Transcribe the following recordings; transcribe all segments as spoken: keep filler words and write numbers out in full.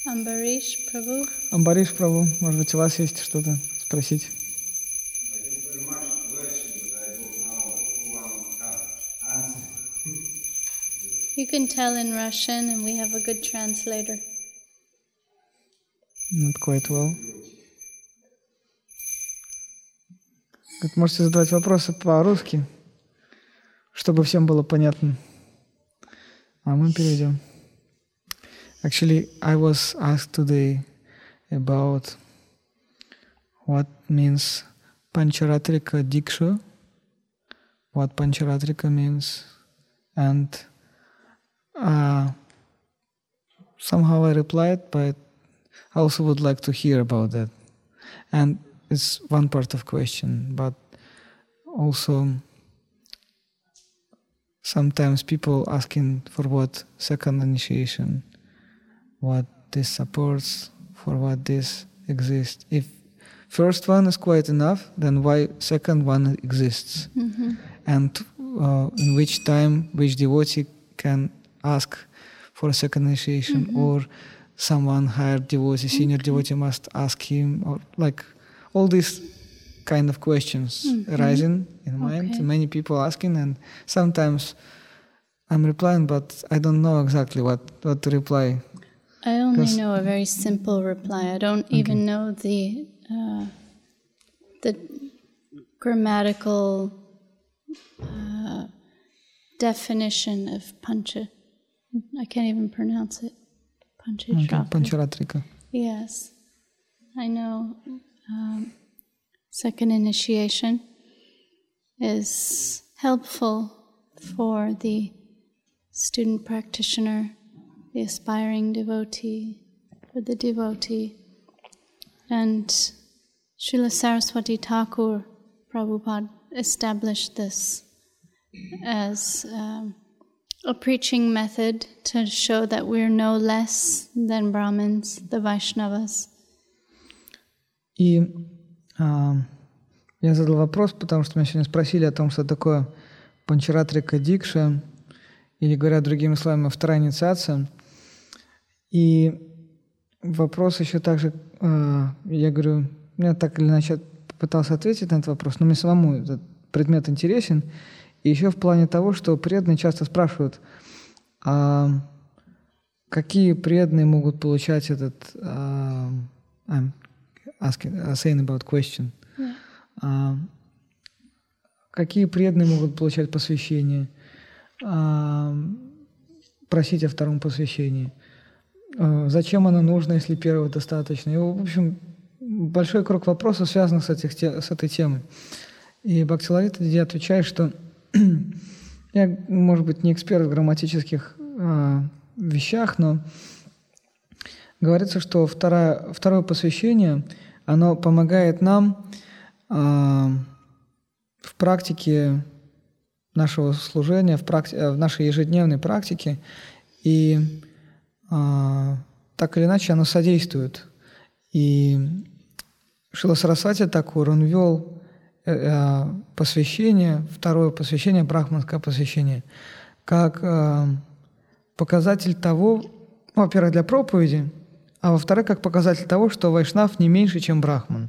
Ambarish Prabhu. Амбариш Прабhu, может быть, у вас есть что-то спросить? You can tell in Russian, and we have a good translator. Not quite well. Можете задавать вопросы по-русски, чтобы всем было понятно. А мы перейдем. Actually, I was asked today about what means Pancharatrika Diksha, what Pancharatrika means, and uh, somehow I replied, but I also would like to hear about that. And it's one part of question, but also sometimes people asking for what second initiation, what this supports, for what this exists. If first one is quite enough, then why second one exists? Mm-hmm. And uh, in which time which devotee can ask for a second initiation, mm-hmm. or someone higher devotee, senior okay. devotee must ask him, or like all these kind of questions mm-hmm. arising in mind, okay. many people asking, and sometimes I'm replying, but I don't know exactly what, what to reply. I only know a very simple reply. I don't okay. even know the uh, the grammatical uh, definition of pancha. I can't even pronounce it. Pancharatrika. Okay. Pancharatrika. Yes, I know. Um, second initiation is helpful for the student practitioner, the aspiring devotee, for the devotee. And Srila Saraswati Thakur Prabhupada established this as um, a preaching method to show that we're no less than Brahmins, the Vaishnavas. И а, я задал вопрос, потому что меня сегодня спросили о том, что такое Панчаратрика Дикша, или, говоря другими словами, вторая инициация. И вопрос еще также, э, я говорю, я так или иначе попытался ответить на этот вопрос, но мне самому этот предмет интересен. И еще в плане того, что преданные часто спрашивают, а какие преданные могут получать этот uh, I'm asking, uh, saying about question. Yeah. Uh, какие преданные могут получать посвящение, uh, просить о втором посвящении. Зачем оно нужно, если первого достаточно? И, в общем, большой круг вопросов, связанных с, этих, с этой темой. И Бхактилалита Диди отвечает, что я, может быть, не эксперт в грамматических э, вещах, но говорится, что второе, второе посвящение, оно помогает нам э, в практике нашего служения, в, практи- в нашей ежедневной практике, и Uh, так или иначе оно содействует. И Шрила Сарасвати Такур, он ввел uh, посвящение, второе посвящение, брахманское посвящение, как uh, показатель того, ну, во-первых, для проповеди, а во-вторых, как показатель того, что вайшнав не меньше, чем брахман.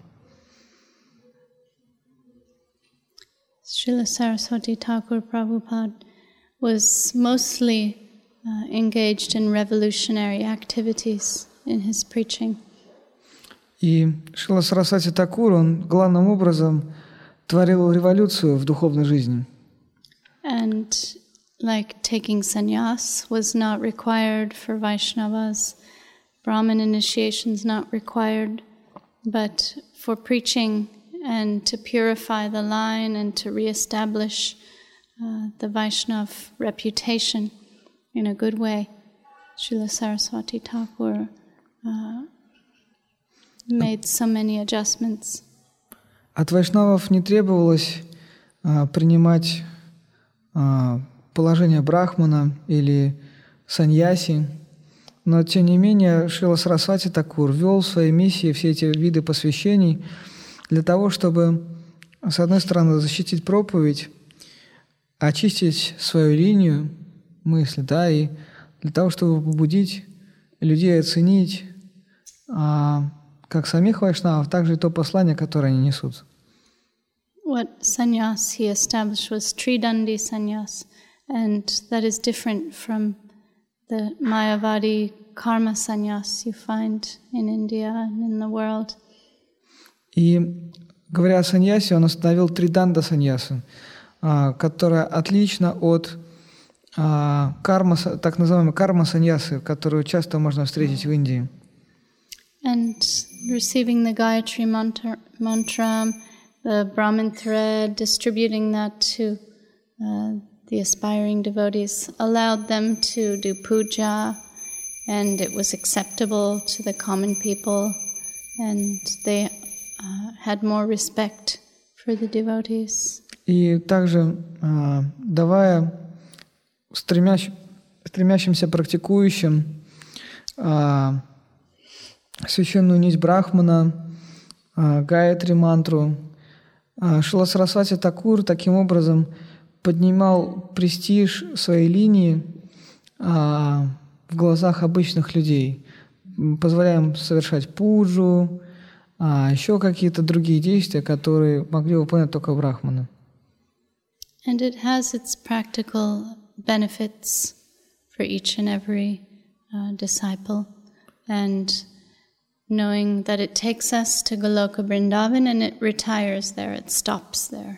Srila Saraswati Thakur Prabhupada was mostly Uh, engaged in revolutionary activities in his preaching. И Шрила Сарасвати Такур, он главным образом творил революцию в духовной жизни. And like taking sannyas was not required for Vaishnavas, Brahmin initiation is not required, but for preaching and to purify the line and to reestablish uh, the Vaishnav reputation in a good way, Srila Saraswati Thakur uh, made so many adjustments. От вайшнавов не требовалось а, принимать а, положение брахмана или саньяси, но тем не менее Шрила Сарасвати Такур ввел в своей миссии все эти виды посвящений для того, чтобы, с одной стороны, защитить проповедь, очистить свою линию мысли, да, и для того, чтобы побудить людей оценить а, как самих вайшнавов, так же и то послание, которое они несут. What sannyas he established was Tridandi sannyas, and that is different from the Mayavadi karma sannyas you find in India and in the world. И говоря о саньясе, он установил триданда саньясу, а, которая отлична от а, карма, так называемой карма саньясы, которую часто можно встретить в Индии. And receiving the Gayatri mantra, mantra, the Brahmin thread, distributing that to uh, the aspiring devotees, allowed them to do puja, and it was acceptable to the common people, and they uh, had more respect for the devotees. И также а, давая стремящ, стремящимся практикующим а, священную нить Брахмана, а, Гайатри мантру, а, Шрила Сарасвати Такур таким образом поднимал престиж своей линии а, в глазах обычных людей, позволяя им совершать пуджу, а еще какие-то другие действия, которые могли выполнять только брахманы. And it has its practical benefits for each and every uh, disciple, and knowing that it takes us to Goloka Vrindavan and it retires there, it stops there.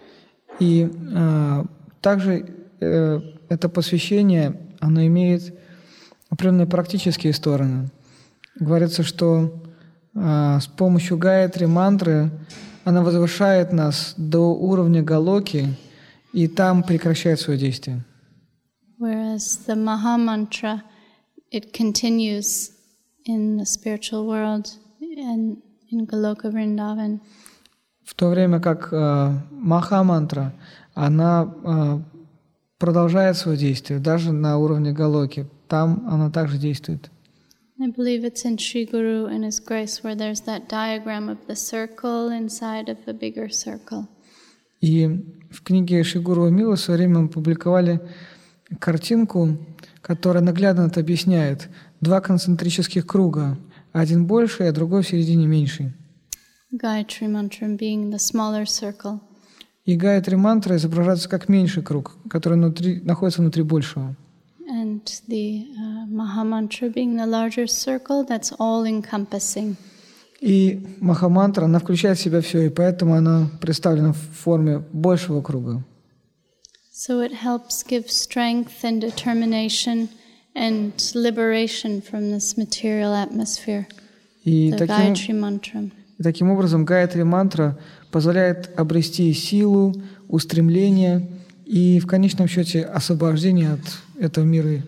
И э, также э, это посвящение, оно имеет определенные практические стороны. Говорится, что э, с помощью Гайатри мантры она возвышает нас до уровня Галоки, и там прекращает свое действие. Whereas the Maha Mantra, it continues in the spiritual world and in Goloka Vrindavan. В то время как э, Маха-мантра, она э, продолжает свое действие, даже на уровне Галоки. Там она также действует. I believe it's in Sri Guru and His Grace where there's that diagram of the circle inside of a bigger circle. И в книге Шри Гуру Милы в свое время мы публиковали картинку, которая наглядно это объясняет. Два концентрических круга, один больший, а другой в середине меньший. Gayatri Mantra being the smaller circle. И Гайатри мантра изображается как меньший круг, который внутри, находится внутри большего. And the uh, Maha Mantra being the larger circle, that's all-encompassing. И Маха-мантра, она включает в себя все, и поэтому она представлена в форме большего круга. So it helps give strength and determination and liberation from this material atmosphere, И the таким, Gayatri Mantra. и таким образом Гайатри мантра позволяет обрести силу, устремление и в конечном счете освобождение от этого мира.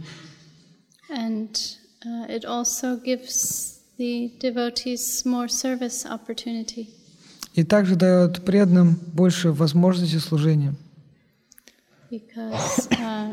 And uh, it also gives the devotees more service opportunity. И также дает преданным больше возможностей служения. Because uh,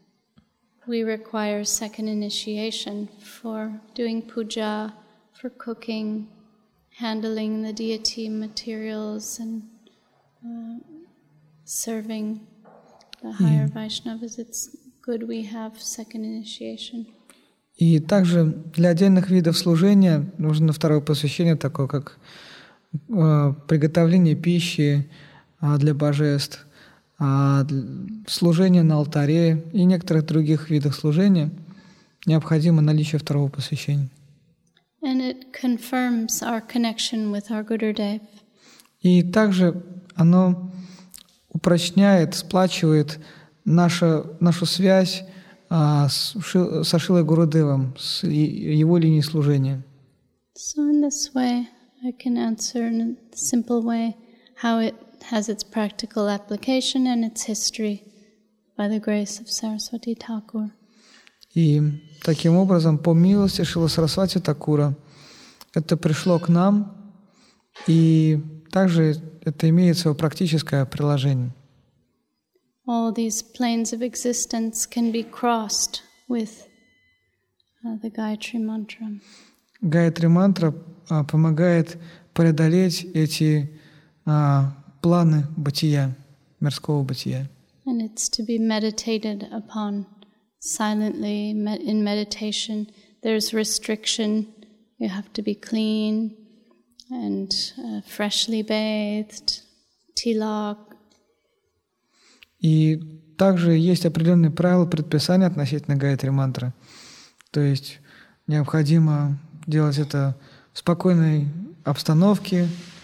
we require second initiation for doing puja, for cooking, handling the deity materials, and uh, serving the higher mm. Vaishnavas. It's good we have second initiation. И также для отдельных видов служения нужно второе посвящение, такое как э, приготовление пищи э, для божеств, э, служение на алтаре и некоторых других видов служения необходимо наличие второго посвящения. And it confirms our connection with our Gurudev. И также оно упрочняет, сплачивает нашу, нашу связь а, с, со Шрилой Гурудевом, с его линией служения. So in this way, I can answer in a simple way how it has its practical application and its history by the grace of Saraswati Thakur. И таким образом, по милости Шрилы Сарасвати Такура, это пришло к нам, и также это имеет свое практическое приложение. All these planes of existence can be crossed with uh, the Gayatri Mantra. Гайатри мантра а, помогает преодолеть эти а, планы бытия, мирского бытия. And it's to be meditated upon silently in meditation. There's restriction you have to be clean and uh, freshly bathed, tilak. И также есть определенные правила, предписания относительно Гайатри мантры. То есть необходимо делать это в спокойной обстановке,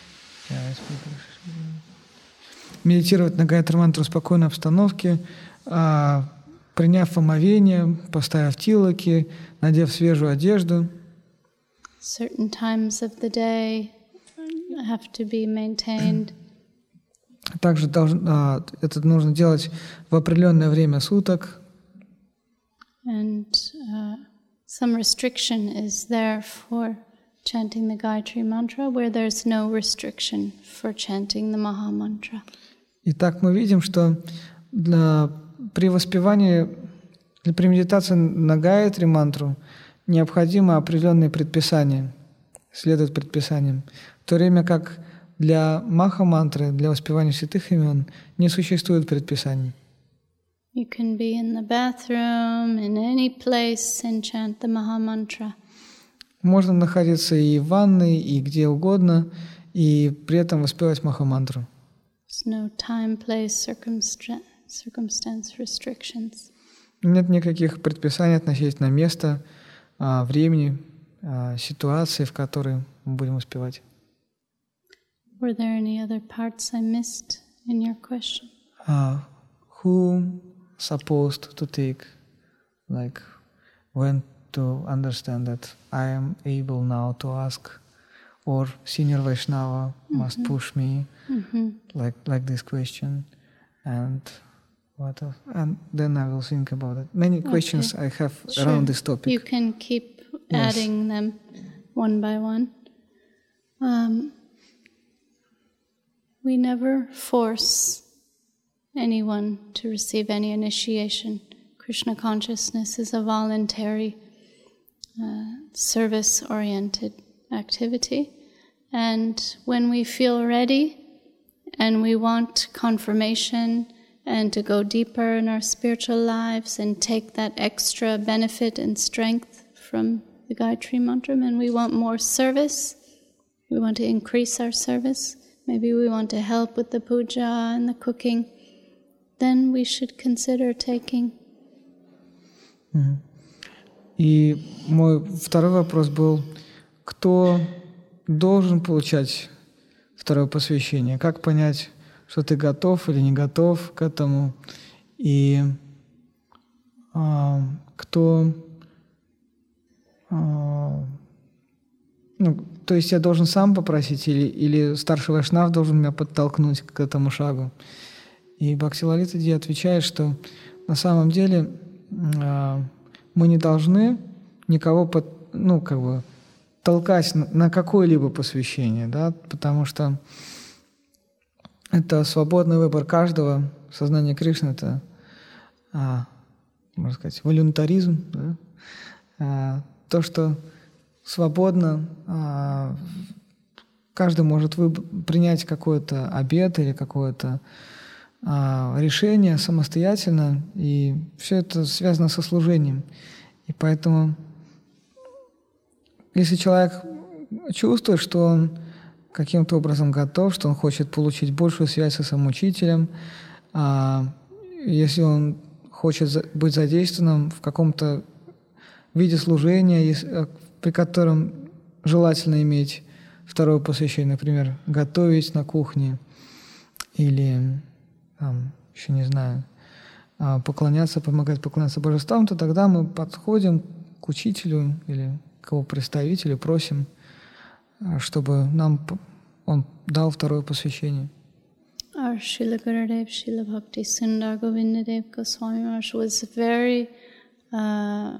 медитировать на Гайатри мантру в спокойной обстановке, приняв омовение, поставив тилаки, надев свежую одежду. Certain times of the day have to be maintained. Также должно, это нужно делать в определенное время суток. And uh, some restriction is there for chanting the Gayatri Mantra, where there's no restriction for chanting the Maha Mantra. Итак, мы видим, что для, при воспевании, для при медитации на Гайатри мантру необходимо определенные предписания, следует предписаниям, в то время как для Маха-мантры, для воспевания святых имен, не существует предписаний. You can be in the bathroom, in any place and chant the Maha Mantra. Можно находиться и в ванной, и где угодно, и при этом воспевать Маха-мантру. There's no time, place, circumstance, circumstance restrictions. Нет никаких предписаний относительно места, времени, ситуации, в которой мы будем воспевать. Were there any other parts I missed in your question? Uh, who supposed to take, like, when to understand that I am able now to ask, or senior Vaishnava mm-hmm. must push me, mm-hmm. like like this question, and what else? And then I will think about it. Many okay. questions I have sure. around this topic. You can keep yes. adding them one by one. Um, we never force anyone to receive any initiation. Krishna consciousness is a voluntary, uh, service-oriented activity. And when we feel ready and we want confirmation and to go deeper in our spiritual lives and take that extra benefit and strength from the Gayatri Mantra, and we want more service, we want to increase our service, maybe we want to help with the puja and the cooking, then we should consider taking. Mm-hmm. И мой второй вопрос был, кто должен получать второе посвящение? Как понять, что ты готов или не готов к этому? И а, кто... А, ну, то есть я должен сам попросить или, или старший вайшнав должен меня подтолкнуть к этому шагу? И Бхакти Лалита Ди отвечает, что на самом деле а, мы не должны никого под, ну, как бы, толкать на, на какое-либо посвящение, да, потому что это свободный выбор каждого. Сознание Кришны — это, а, можно сказать, волюнтаризм, да? а, то, что свободно а, каждый может выб- принять какой-то обет или какое-то а, решение самостоятельно, и все это связано со служением. И поэтому, если человек чувствует, что он каким-то образом готов, что он хочет получить большую связь со своим учителем, а, если он хочет быть задействованным в каком-то виде служения, при котором желательно иметь второе посвящение, например, готовить на кухне или, там, еще не знаю, поклоняться, помогать поклоняться божествам, то тогда мы подходим к учителю или к его представителю, просим, чтобы нам он дал второе посвящение. Our Srila Gurudev, Srila Bhakti Sundar Govindadev Goswami Maharaj was very uh,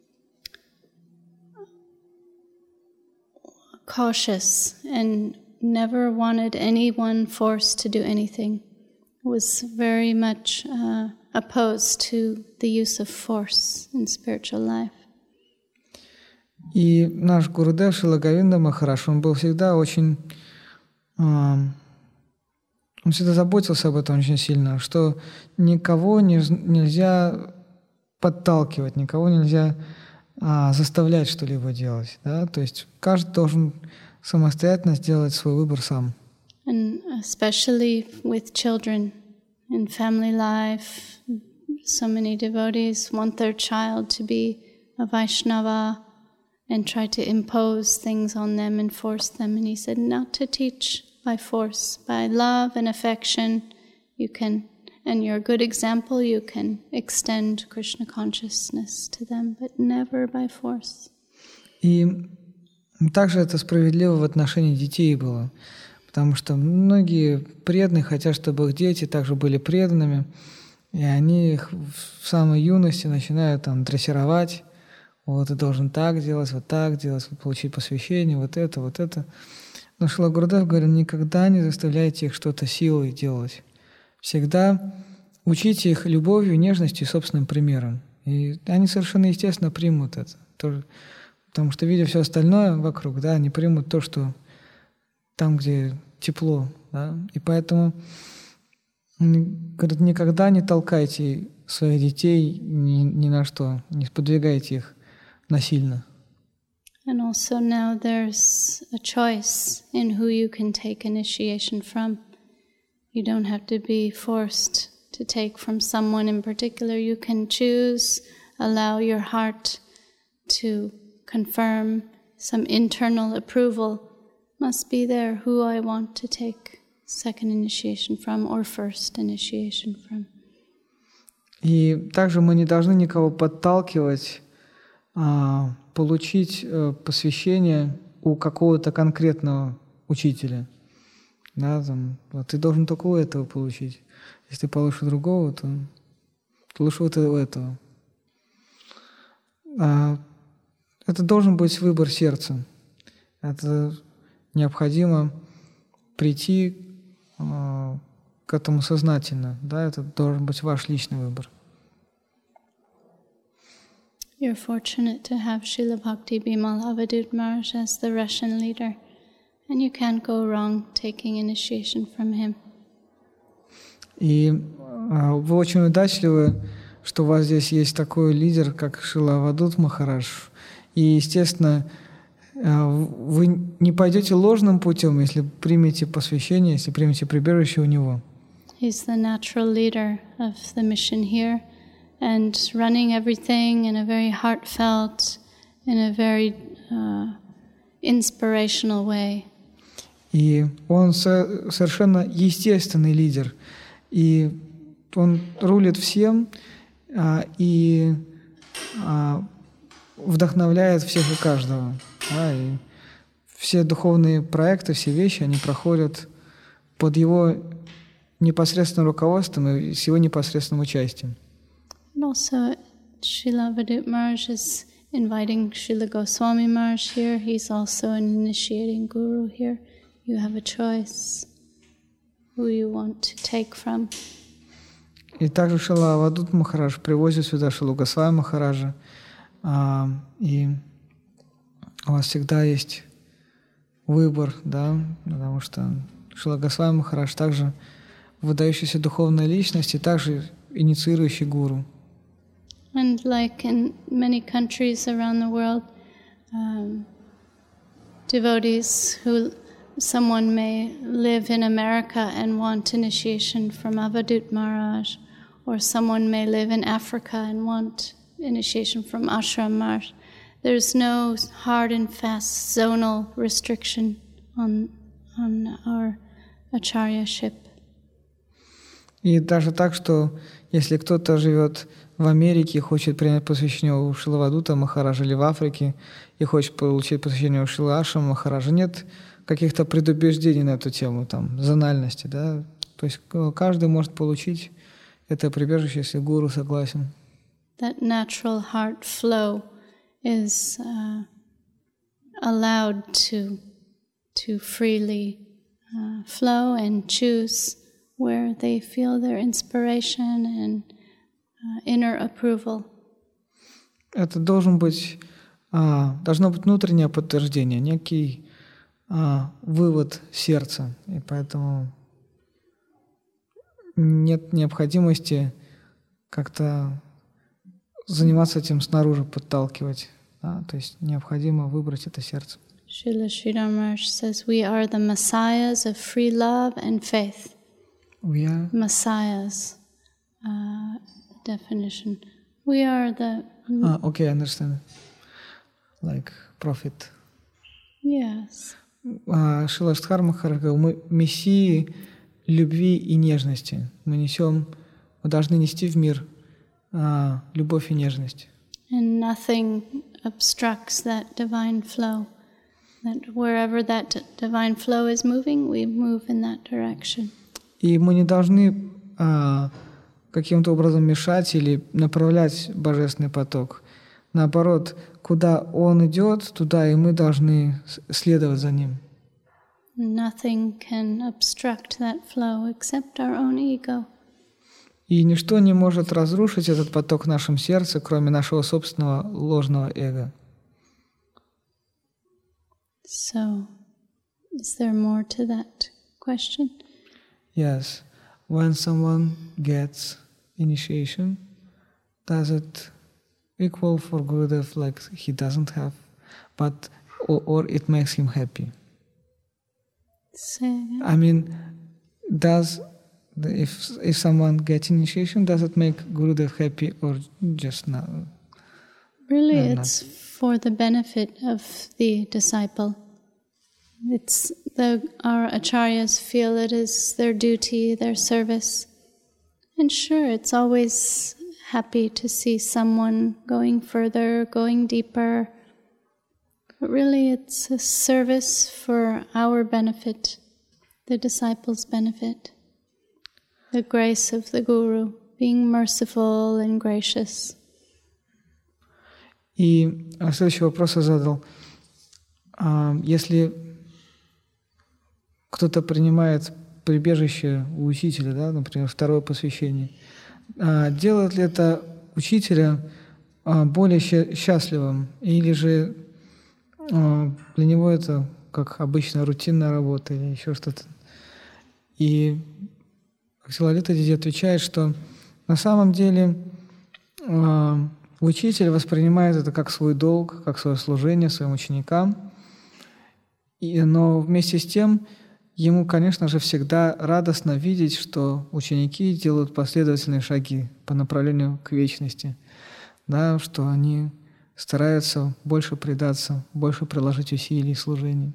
cautious and never wanted anyone forced to do anything. Was very much uh, opposed to the use of force in spiritual life. И наш Гурудев Шрила Говинда Махарадж, он был всегда очень... Э, он всегда заботился об этом очень сильно, что никого не, нельзя подталкивать, никого нельзя а, заставлять что-либо делать. Да? То есть каждый должен самостоятельно сделать свой выбор сам. And especially with children in family life, so many devotees want their child to be a Vaishnava and try to impose things on them and force them. And he said, not to teach by force, by love and affection, you can, and your good example, you can extend Krishna consciousness to them, but never by force. И также это справедливо в отношении детей было, потому что многие преданные хотят, чтобы их дети также были преданными, и они их в самой юности начинают там дрессировать. Вот, ты должен так делать, вот так делать, вот, получить посвящение, вот это, вот это. Но Шрила Гурудев говорил, никогда не заставляйте их что-то силой делать. Всегда учите их любовью, нежностью и собственным примером. И они совершенно естественно примут это. Тоже, потому что, видя все остальное вокруг, да, они примут то, что там, где тепло. Да? И поэтому, говорит, никогда не толкайте своих детей ни, ни на что, не сподвигайте их насильно. And also now there's a choice in who you can take initiation from. You don't have to be forced to take from someone in particular. You can choose, allow your heart to confirm some internal approval must be there, who I want to take second initiation from or first initiation from. И также мы не должны никого подталкивать а, получить а, посвящение у какого-то конкретного учителя. Да, там, вот, ты должен только у этого получить. Если ты получишь у другого, то, то лучше вот у этого. А, это должен быть выбор сердца. Это необходимо прийти а, к этому сознательно. Да, это должен быть ваш личный выбор. You're fortunate to have Srila Bhakti Bimal Avadut Maharaj as the Russian leader, and you can't go wrong taking initiation from him. И а, вы очень удачливы, что у вас здесь есть такой лидер, как Шрила Авадут Махарадж. И, естественно, вы не пойдете ложным путем, если примете посвящение, если примете прибежище у него. He's the natural leader of the mission here, and running everything in a very heartfelt, in a very uh, inspirational way. И он со- совершенно естественный лидер, и он рулит всем а, и а, вдохновляет всех и каждого. Да, и все духовные проекты, все вещи, они проходят под его непосредственным руководством и с его непосредственным участием. And also, Srila Avadut Maharaj is inviting Srila Goswami Maharaj here. He's also an initiating guru here. You have a choice who you want to take from. И также Шрила Авадут Махарадж привозит сюда Шрилу Госвами Махараджа. А, и у вас всегда есть выбор, да, потому что Шрила Госвами Махарадж также выдающаяся духовная личность и также инициирующий гуру. And like in many countries around the world, um, devotees who, someone may live in America and want initiation from Avadut Maharaj, or someone may live in Africa and want initiation from Ashram Maharaj. There's no hard and fast zonal restriction on, on our acharyaship. И даже так, что если кто-то живет в Америке и хочет принять посвящение у Шрилы Авадута Махараджа или в Африке и хочет получить посвящение у Шрилы Ашрама Махараджа, нет каких-то предубеждений на эту тему, там, зональности, да. То есть каждый может получить это прибежище, если гуру согласен. That natural heart flow is uh, allowed to to freely uh, flow and choose where they feel their inspiration and uh, inner approval. Это должен быть, а, должно быть внутреннее подтверждение, некий а, вывод сердца, и поэтому нет необходимости как-то заниматься этим снаружи, подталкивать. Да? То есть необходимо выбрать это сердце. Srila Sridhar Maharaj says, we are the messiahs of free love and faith. We are... Messiahs. Uh, definition. We are the... Ah, okay, I understand. Like prophet. Yes. Шрила Шридхар Махарадж говорил, мы мессии любви и нежности. Мы несем, мы должны нести в мир а, любовь и нежность. And nothing obstructs that divine flow. That wherever that divine flow is moving, we move in that direction. И мы не должны а, каким-то образом мешать или направлять божественный поток. Наоборот, куда он идет, туда и мы должны следовать за ним. Nothing can obstruct that flow except our own ego. И ничто не может разрушить этот поток в нашем сердце, кроме нашего собственного ложного эго. So, is there more to that question? Yes. When someone gets initiation, does it equal for Gurudev like he doesn't have, but or, or it makes him happy? Say again. I mean, does the, if if someone gets initiation, does it make Gurudev happy or just not? Really, Uh, it's for the benefit of the disciple. It's the our acharyas feel it is their duty, their service. And sure, it's always happy to see someone going further, going deeper. But really, it's a service for our benefit, the disciple's benefit. The grace of the Guru, being merciful and gracious. И следующий вопрос я задал. Если кто-то принимает прибежище у учителя, да, например, второе посвящение, делает ли это учителя более счастливым, или же для него это как обычная рутинная работа или еще что-то? И Бхактивинода Диди отвечает, что на самом деле учитель воспринимает это как свой долг, как свое служение своим ученикам, и, но вместе с тем ему, конечно же, всегда радостно видеть, что ученики делают последовательные шаги по направлению к вечности, да, что они стараются больше предаться, больше приложить усилий в служении,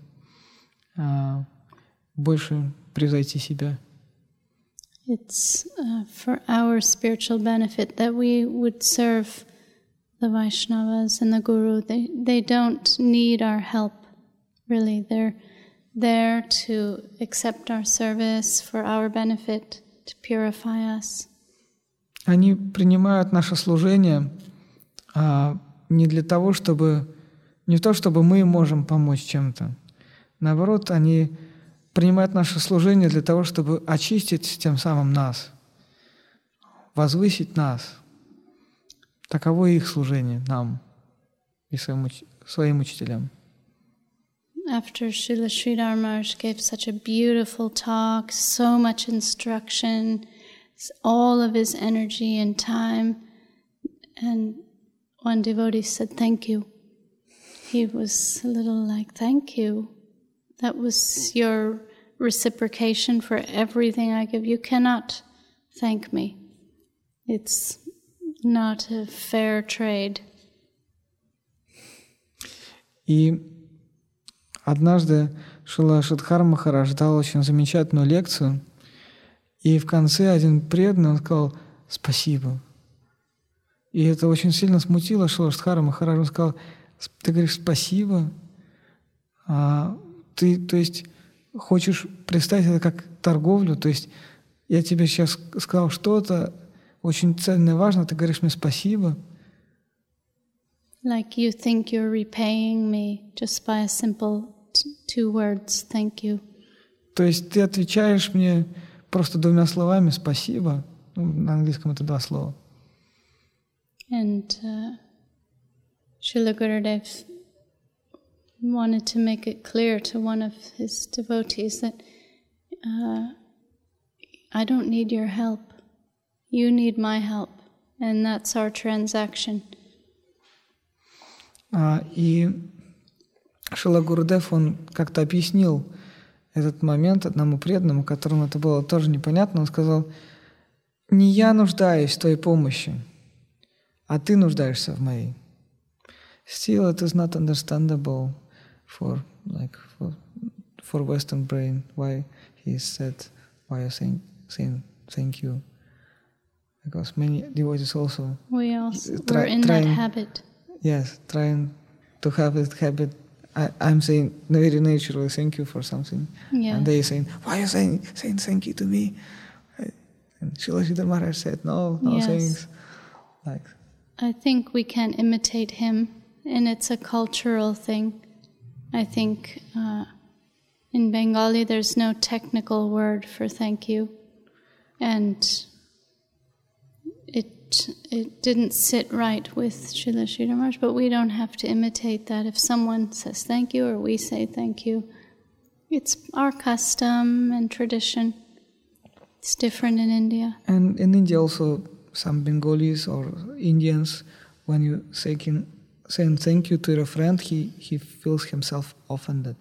больше превзойти себя. It's uh, for our spiritual benefit that we would serve the Vaishnavas and the Guru. They, they don't need our help, really. They're there to accept our service for our benefit, to purify us. Они принимают наше служение а, не для того, чтобы... Не то, чтобы мы можем помочь чем-то. Наоборот, они принимают наше служение для того, чтобы очистить тем самым нас, возвысить нас. Таково их служение нам и своим, своим учителям. After Srila Sridhar Maharaj gave such a beautiful talk, so much instruction, all of his energy and time, and one devotee said, "Thank you." He was a little like, "Thank you. That was your reciprocation for everything I give. You cannot thank me. It's not a fair trade." И однажды Шрила Шридхар Махарадж дал очень замечательную лекцию, и в конце один преданный, он сказал «спасибо». И это очень сильно смутило Шрила Шридхара Махараджа. Он сказал: «Ты говоришь спасибо, а ты, то есть, хочешь представить это как торговлю, то есть я тебе сейчас сказал что-то очень ценное, важное, ты говоришь мне спасибо». Like you think you're repaying me just by a simple t- two words, thank you. То есть ты отвечаешь мне просто двумя словами «спасибо». Ну, на английском это два слова. And uh, Srila Gurudev wanted to make it clear to one of his devotees that uh, I don't need your help. You need my help. And that's our transaction. И Шрила Гурудев, он как-то объяснил этот момент одному преданному, которому это было тоже непонятно. Он сказал: «Не я нуждаюсь в твоей помощи, а ты нуждаешься в моей». Still, it is not understandable for like for, for Western brain why he said, why you saying saying thank you, because many devotees also we also try, we're in trying, that habit. Yes, trying to have that habit. I, I'm saying very naturally thank you for something, Yeah. and they saying, why are you saying saying thank you to me? And Srila Sridhar Maharaj said, no, no Yes. thanks. Like, I think we can imitate him, and it's a cultural thing. I think uh, in Bengali there's no technical word for thank you, and it it didn't sit right with Srila Sridhar Maharaj, but we don't have to imitate that. If someone says thank you or we say thank you, it's our custom and tradition. It's different in India. And in India also, some Bengalis or Indians, when you saying, saying thank you to your friend, he, he feels himself offended.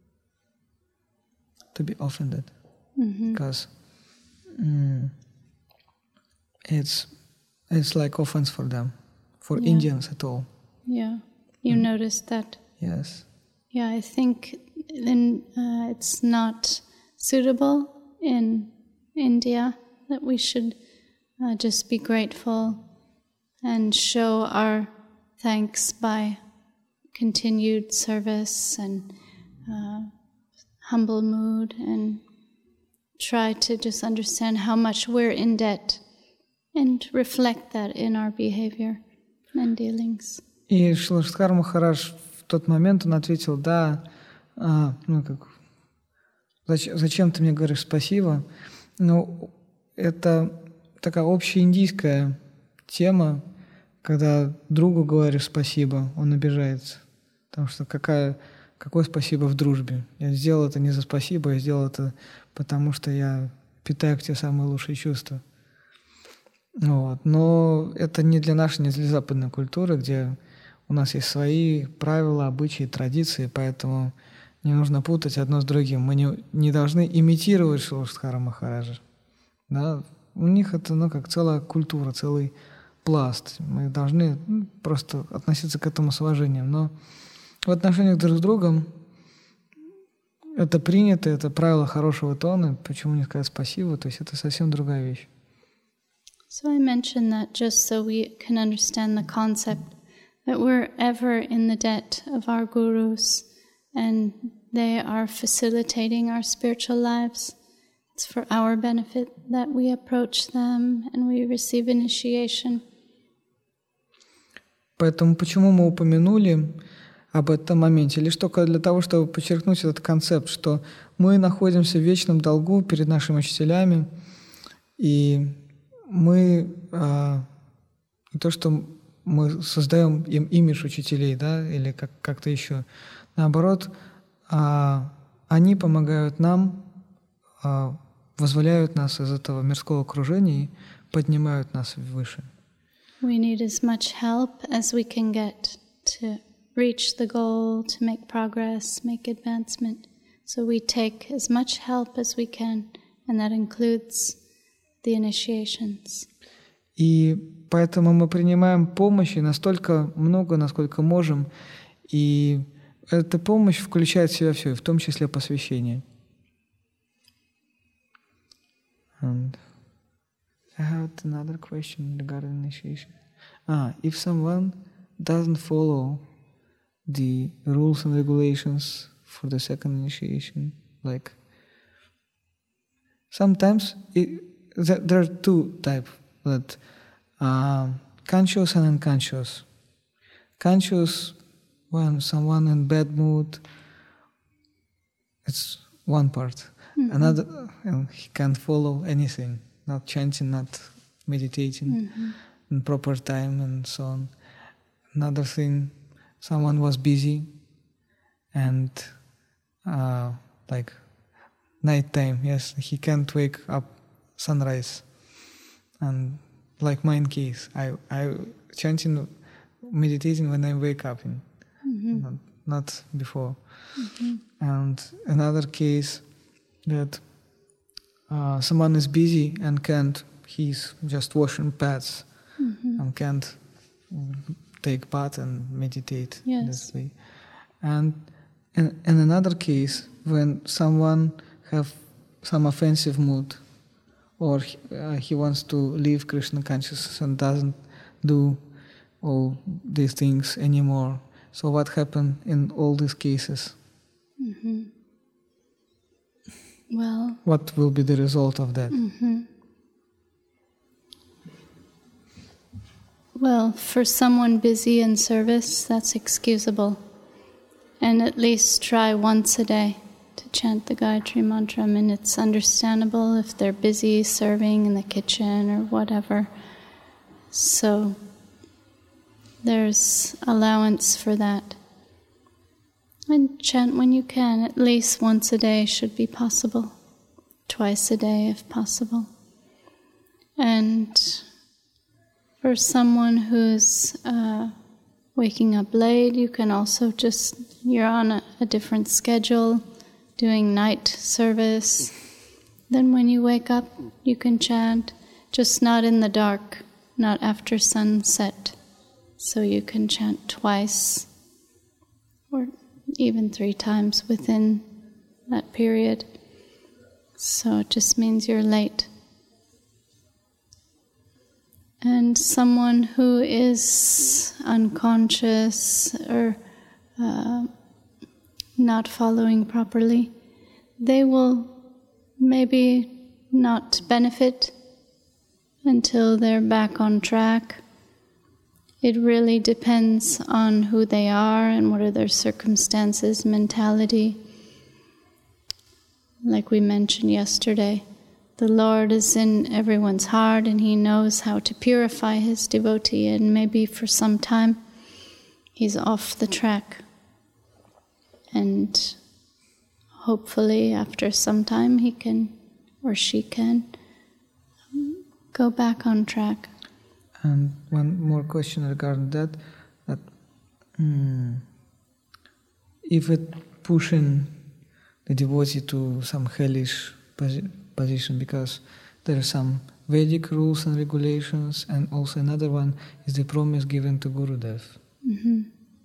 To be offended. Mm-hmm. Because mm, it's it's like offense for them, for yeah. Indians at all. Yeah, you mm. noticed that. Yes. Yeah, I think then uh, it's not suitable in India that we should uh, just be grateful and show our thanks by continued service and uh, humble mood, and try to just understand how much we're in debt and reflect that in our behavior and dealings. И Шрила Шридхар Махарадж в тот момент он ответил: да, а, ну как, зачем, зачем ты мне говоришь спасибо? Ну, это такая общеиндийская тема, когда другу говоришь спасибо, он обижается. Потому что какая, какое спасибо в дружбе? Я сделал это не за спасибо, я сделал это потому, что я питаю к тебе самые лучшие чувства. Вот. Но это не для нашей, не для западной культуры, где у нас есть свои правила, обычаи, традиции, поэтому не нужно путать одно с другим. Мы не, не должны имитировать Шрила Шридхара Махараджа. Да? У них это ну, как целая культура, целый пласт. Мы должны ну, просто относиться к этому с уважением. Но в отношениях друг с другом это принято, это правило хорошего тона. Почему не сказать спасибо? То есть это совсем другая вещь. So I mentioned that just so we can understand the concept that we're ever in the debt of our gurus, and they are facilitating our spiritual lives. It's for our benefit that we approach them and we receive initiation. Поэтому почему мы упомянули об этом моменте? Лишь только для того, чтобы подчеркнуть этот концепт, что мы находимся в вечном долгу перед нашими учителями, и мы а, не то, что мы создаем им имидж учителей, да, или как, как-то еще. Наоборот, а, они помогают нам, а, вызволяют нас из этого мирского окружения и поднимают нас выше. We need as much help as we can get to reach the goal, to make progress, make advancement. So we take as much help as we can, and that includes the initiations. И поэтому мы принимаем помощи настолько много, насколько можем, и эта помощь включает в себя все, в том числе посвящение. And I have another question regarding initiation. Ah, if someone doesn't follow the rules and regulations for the second initiation, like sometimes it, there are two types, that uh, conscious and unconscious. Conscious, when someone in bad mood, it's one part. Mm-hmm. Another, you know, he can't follow anything, not chanting, not meditating mm-hmm. in proper time and so on. Another thing, someone was busy and uh, like nighttime, yes, he can't wake up sunrise. And like my case, I I chanting, meditating when I wake up. In, mm-hmm. not, not before. Mm-hmm. And another case that uh, someone is busy and can't, he's just washing pads mm-hmm. and can't take bath and meditate yes. this way. And in, in another case, when someone have some offensive mood, or he, uh, he wants to leave Krishna consciousness and doesn't do all these things anymore. So what happened in all these cases? Mm-hmm. Well, what will be the result of that? Mm-hmm. Well, for someone busy in service, that's excusable. And at least try once a day to chant the Gayatri Mantra. I mean, it's understandable if they're busy serving in the kitchen or whatever. So there's allowance for that. And chant when you can. At least once a day should be possible. Twice a day if possible. And for someone who's uh, waking up late, you can also just, you're on a, a different schedule, doing night service. Then when you wake up, you can chant, just not in the dark, not after sunset. So you can chant twice, or even three times within that period. So it just means you're late. And someone who is unconscious or uh, not following properly, they will maybe not benefit until they're back on track. It really depends on who they are and what are their circumstances, mentality. Like we mentioned yesterday, the Lord is in everyone's heart and He knows how to purify His devotee, and maybe for some time he's off the track. And hopefully after some time he can, or she can, go back on track. And one more question regarding that, that mm, if it pushing the devotee to some hellish posi- position, because there are some Vedic rules and regulations, and also another one is the promise given to Gurudev. Mm-hmm.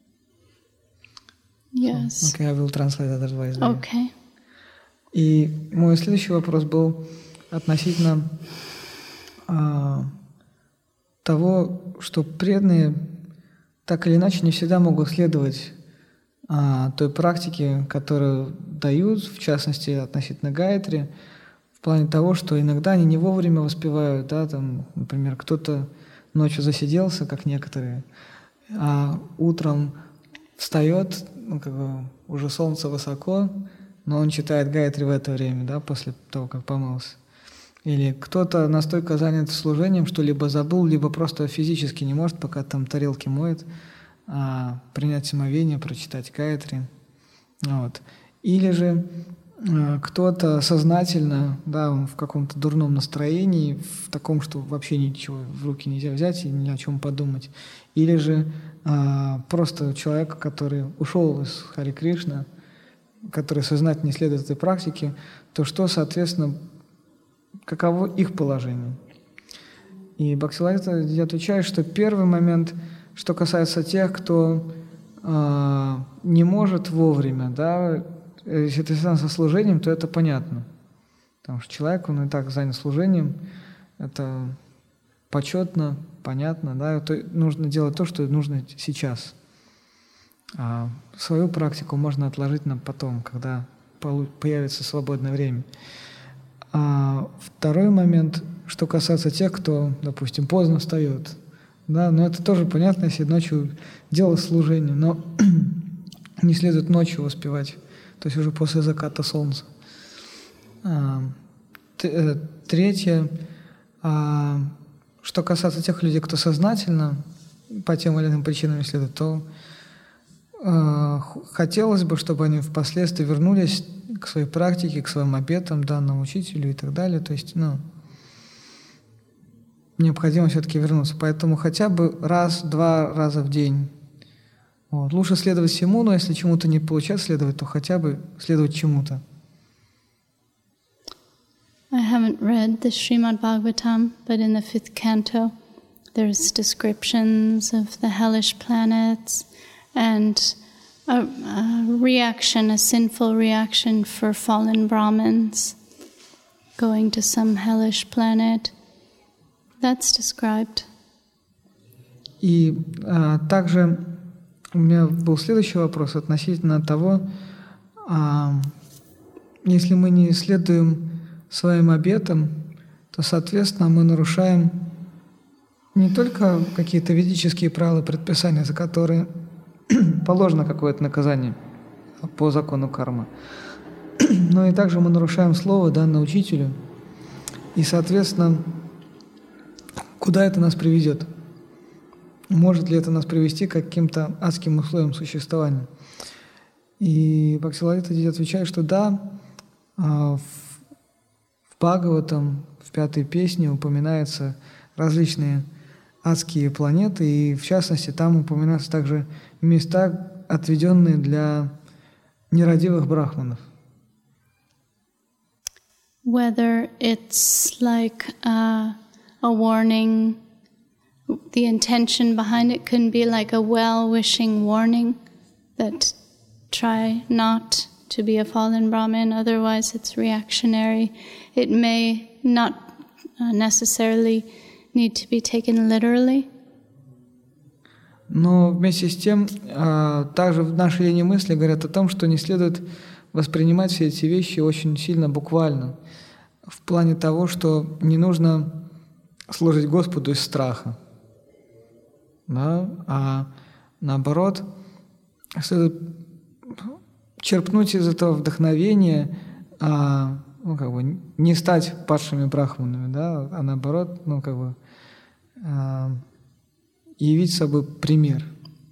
Yes. So, okay, I will translate otherwise. Okay. И мой следующий вопрос был относительно а, того, что преданные так или иначе не всегда могут следовать а, той практике, которую дают, в частности, относительно Гайатри, в плане того, что иногда они не вовремя воспевают, да, там, например, кто-то ночью засиделся, как некоторые, а утром встает, ну, как бы уже солнце высоко, но он читает Гайатри в это время, да, после того, как помылся. Или кто-то настолько занят служением, что либо забыл, либо просто физически не может, пока там тарелки моет, а, принять омовение, прочитать Гайатри. Вот. Или же а, кто-то сознательно, да, он в каком-то дурном настроении, в таком, что вообще ничего в руки нельзя взять и ни о чем подумать. Или же а, просто человек, который ушел из Хари Кришна, который сознательно не следует этой практике, то что, соответственно, каково их положение? И Бхактисиddханта отвечает, что первый момент, что касается тех, кто э, не может вовремя, да, если это связано со служением, то это понятно. Потому что человек, он и так занят служением, это почетно, понятно, да, то нужно делать то, что нужно сейчас. А свою практику можно отложить на потом, когда появится свободное время. А второй момент, что касается тех, кто, допустим, поздно встает, да, но это тоже понятно, если ночью делать служение, но не следует ночью воспевать, то есть уже после заката солнца. А, третье, а, что касается тех людей, кто сознательно по тем или иным причинам не следует, то хотелось бы, чтобы они впоследствии вернулись к своей практике, к своим обетам, данному учителю и так далее. То есть, ну, необходимо все-таки вернуться. Поэтому хотя бы раз, два раза в день Вот. Лучше следовать всему, но если чему-то не получается следовать, то хотя бы следовать чему-то. I haven't read the Srimad Bhagavatam, but in the fifth canto, there's descriptions of the hellish planets and a, a reaction, a sinful reaction for fallen Brahmins going to some hellish planet. That's described. И а, также у меня был следующий вопрос относительно того, а, если мы не следуем своим обетам, то, соответственно, мы нарушаем не только какие-то ведические правила, предписания, за которые положено какое-то наказание по закону кармы, но и также мы нарушаем слово, данное учителю. И, соответственно, куда это нас приведет? Может ли это нас привести к каким-то адским условиям существования? И Бхактисиладдхи отвечает, что да, в Бхагаватам, в пятой песне упоминаются различные адские планеты, и в частности там упоминаются также места, отведенные для нерадивых брахманов. Whether it's like a, a warning, the intention behind it can be like a well-wishing warning that try not to be a fallen Brahmin, otherwise it's reactionary. It may not uh, necessarily need to be taken literally. Но вместе с тем, также в нашей линии мысли говорят о том, что не следует воспринимать все эти вещи очень сильно буквально, в плане того, что не нужно служить Господу из страха, да? А наоборот, следует черпнуть из этого вдохновения, а, ну, как бы не стать падшими брахманами, да? А наоборот, ну, как бы, а, явить собой пример.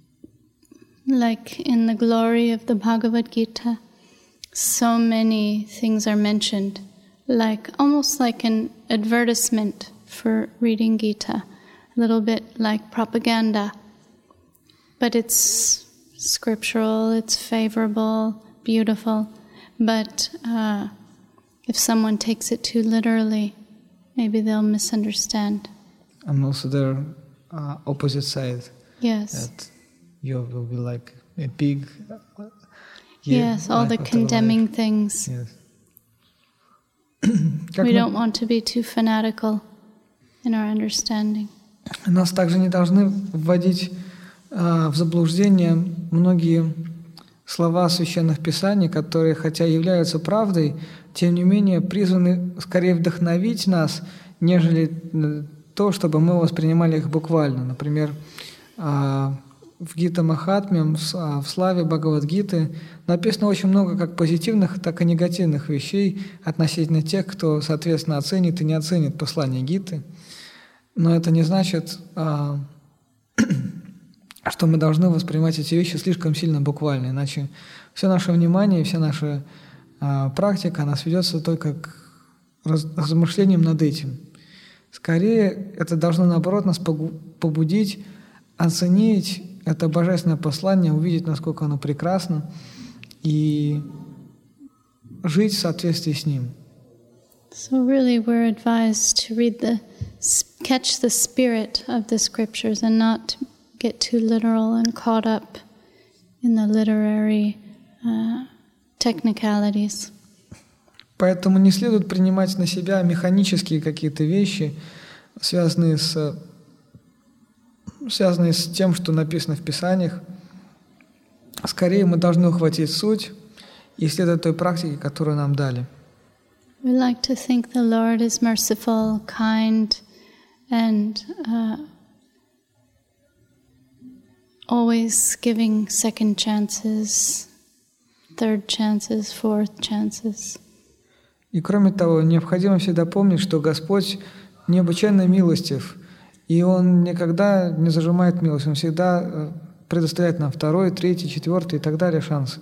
Like in the glory of the Bhagavad Gita, so many things are mentioned, like almost like an advertisement for reading Gita, a little bit like propaganda, but it's scriptural, it's favorable, beautiful, but uh, if someone takes it too literally, maybe they'll misunderstand. And also their uh, opposite side. Yes. That you will be like a pig. Yeah, yes, all the condemning life. Things. Yes. We don't want to be too fanatical in our understanding. Нас также не должны вводить uh, в заблуждение многие слова священных писаний, которые, хотя являются правдой, тем не менее призваны скорее вдохновить нас, нежели то, чтобы мы воспринимали их буквально. Например, uh, в Гита Махатме, в славе Бхагавад-гиты написано очень много как позитивных, так и негативных вещей относительно тех, кто, соответственно, оценит и не оценит послание Гиты. Но это не значит, что мы должны воспринимать эти вещи слишком сильно буквально, иначе все наше внимание, вся наша практика, она сведется только к размышлениям над этим. Скорее, это должно, наоборот, нас побудить оценить это божественное послание, увидеть, насколько оно прекрасно, и жить в соответствии с ним. So really we're advised to read the, catch the spirit of the scriptures and not get too literal and caught up in the literary uh, technicalities. Поэтому не следует принимать на себя механические какие-то вещи, связанные с связанные с тем, что написано в Писаниях. Скорее мы должны ухватить суть и следовать той практике, которую нам дали. We like to think the Lord is merciful, kind, and uh, always giving second chances, third chances, fourth chances. И кроме того, необходимо всегда помнить, что Господь необычайно милостив, и Он никогда не зажимает милость, Он всегда предоставляет нам второй, третий, четвертый и так далее шансы.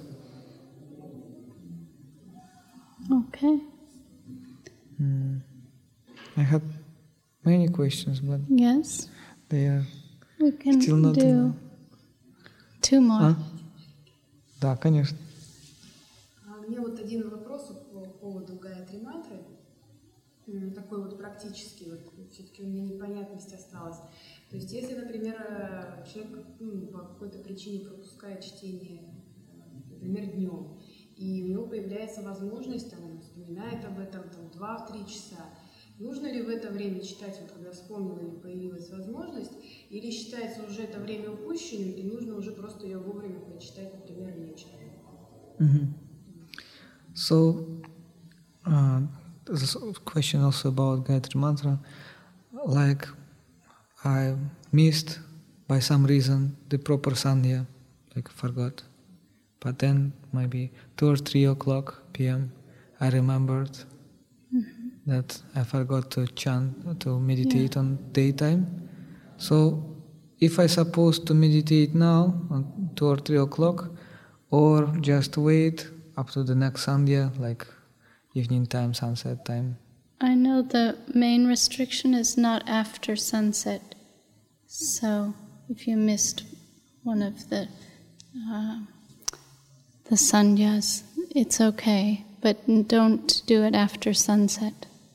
Okay. Mm. I had many questions, but yes, they are we can still not do Two more. А? Да, конечно. У меня вот один вопрос по поводу Гайатри мантры. Такой вот практический, вот все-таки у меня непонятность осталась. То есть, если, например, человек ну, по какой-то причине пропускает чтение, например, днем, и у него появляется возможность, там, он вспоминает об этом там, два-три часа, нужно ли в это время читать, вот когда вспомнила или появилась возможность, или считается уже это время упущенным, и нужно уже просто ее вовремя прочитать, например, вечером? Mm-hmm. So, uh, this question also about Gayatri Mantra, like I missed by some reason the proper sandhya, like forgot, but then maybe two or three o'clock p m I remembered mm-hmm. that I forgot to chant, to meditate yeah. on daytime. So if I supposed to meditate now on two or three o'clock, or just wait up to the next sandhya, like evening time, sunset time? I know the main restriction is not after sunset. So if you missed one of the uh, the sandhyas, it's okay, but don't do it after sunset.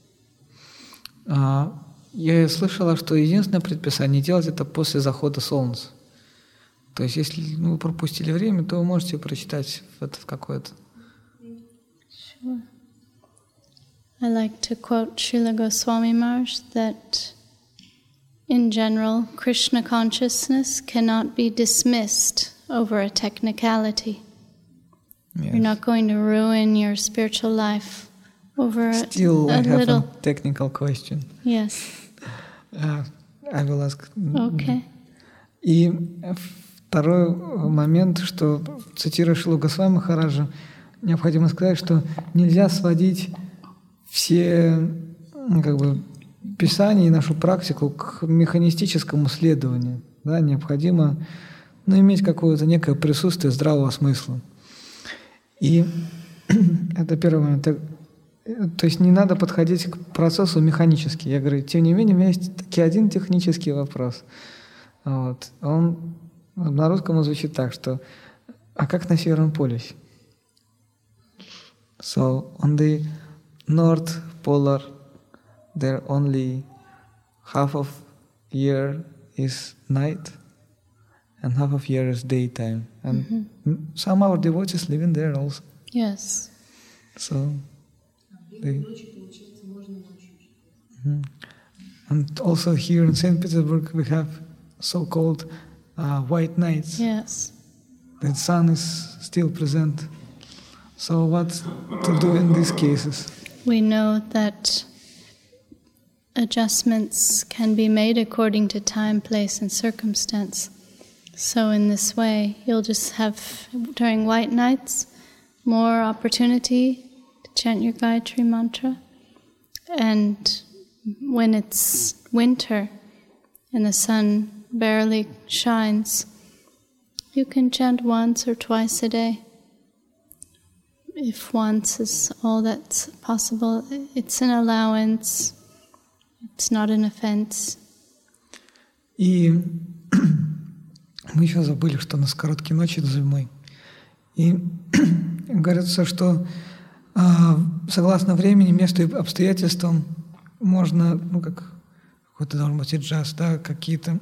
Uh, я слышала, что единственное предписание делать это после захода солнца. То есть, если ну, вы пропустили время, то вы можете прочитать в этот какой-то. Sure. I like to quote Srila Goswami Maharaj that in general, Krishna consciousness cannot be dismissed over a technicality. Yes. You're not going to ruin your spiritual life over Still, a, a I have little. a technical question. Yes. Uh, I will ask. Okay. И второй момент, что, цитируя Шрилу Госвами Махараджа, необходимо сказать, что нельзя сводить все как бы, Писание и нашу практику к механистическому следованию. Да, необходимо ну, иметь какое-то некое присутствие здравого смысла. И это первый момент. То есть не надо подходить к процессу механически. Я говорю, тем не менее, у меня есть таки один технический вопрос. Вот. Он на русском он звучит так, что а как на Северном полюсе? So, on the North Polar there only half of year is night and half of year is daytime. And mm-hmm. some of our devotees living there also. Yes. So they, mm-hmm. And also here in Saint Petersburg we have so-called uh, white nights. Yes. The sun is still present. So what to do in these cases? We know that adjustments can be made according to time, place, and circumstance. So in this way, you'll just have, during white nights, more opportunity to chant your Gayatri mantra. And when it's winter and the sun barely shines, you can chant once or twice a day. If once is all that's possible, it's an allowance. It's not an offense. И мы еще забыли, что у нас короткие ночи зимой. И говорится, что согласно времени, месту и обстоятельствам можно, ну как какой-то должен быть аджаст, да, какие-то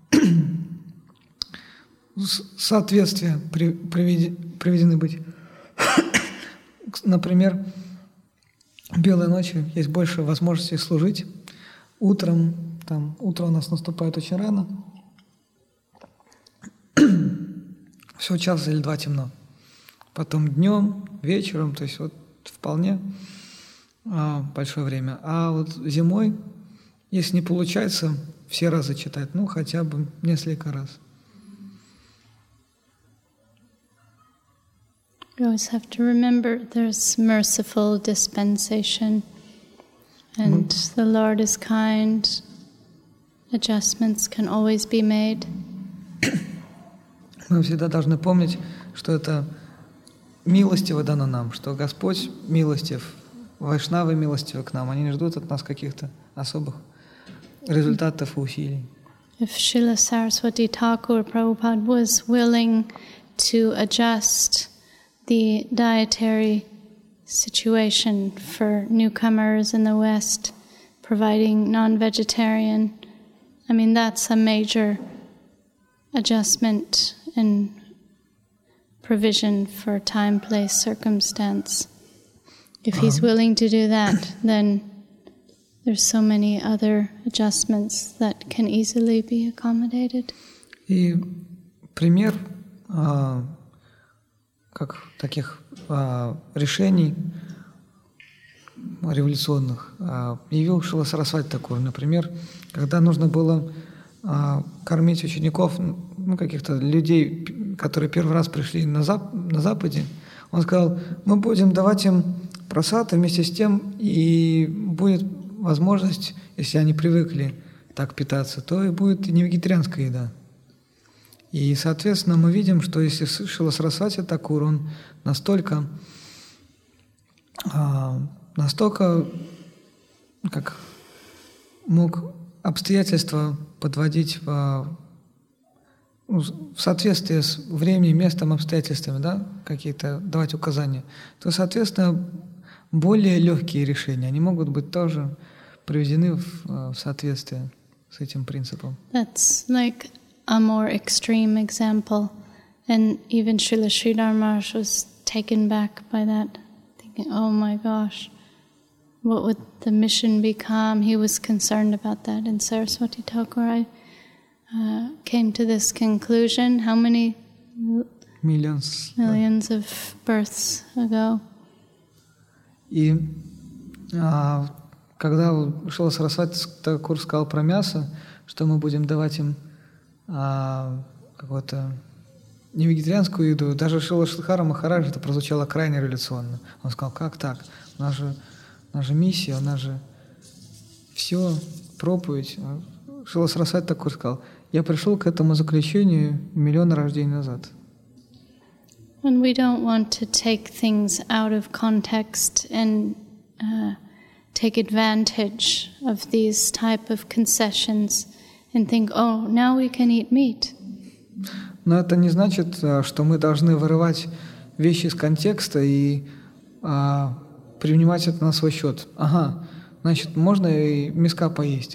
соответствия приведены быть. Например, в белые ночи есть больше возможностей служить. Утром, там, утро у нас наступает очень рано. Всего час или два темно. Потом днем, вечером, то есть вот вполне а, большое время. А вот зимой, если не получается все разы читать, ну хотя бы несколько раз. You always have to remember there's merciful dispensation and mm. the Lord is kind. Adjustments can always be made. Мы всегда должны помнить, что это милостиво дано нам, что Господь милостив, вайшнавы милостивы к нам. Они не ждут от нас каких-то особых результатов и усилий. if Srila Saraswati Thakur Prabhupada was willing to adjust the dietary situation for newcomers in the West, providing non-vegetarian, I mean, that's a major adjustment and provision for time, place, circumstance. If he's willing to do that, then there's so many other adjustments that can easily be accommodated. И пример а, как таких а, решений революционных а, явил Шрила Сарасвати Такур. Например, когда нужно было а, кормить учеников, ну, каких-то людей, которые первый раз пришли на, зап- на Западе, он сказал, мы будем давать им просад, и вместе с тем и будет возможность, если они привыкли так питаться, то и будет и не вегетарианская еда. И, соответственно, мы видим, что если Шрила Сарасвати Такур, он настолько, настолько как мог обстоятельства подводить в, в соответствии с временем, местом, обстоятельствами, да, какие-то давать указания, то, соответственно, более легкие решения, они могут быть тоже приведены в, в соответствие с этим принципом. That's like a more extreme example, and even Srila Sridhar Maharaj was taken back by that, thinking, oh my gosh, what would the mission become? He was concerned about that. And Saraswati Thakur, I uh, came to this conclusion, how many Millions. millions yeah. of births ago? И а, когда Шрила Сарасвати Такур сказал про мясо, что мы будем давать им а, какую-то невегетарианскую еду, даже Шрила Шридхара Махарадж это прозвучало крайне революционно. Он сказал, как так? У нас же, у нас же миссия, у нас же все, проповедь. Шрила Сарасвати Такур сказал, я пришел к этому заключению миллион рождений назад. When we don't want to take things out of context and uh, take advantage of these type of concessions and think, oh, now we can eat meat. Но это не значит, что мы должны вырывать вещи из контекста и а, принимать это на свой счет. Ага, значит, можно и мяска поесть.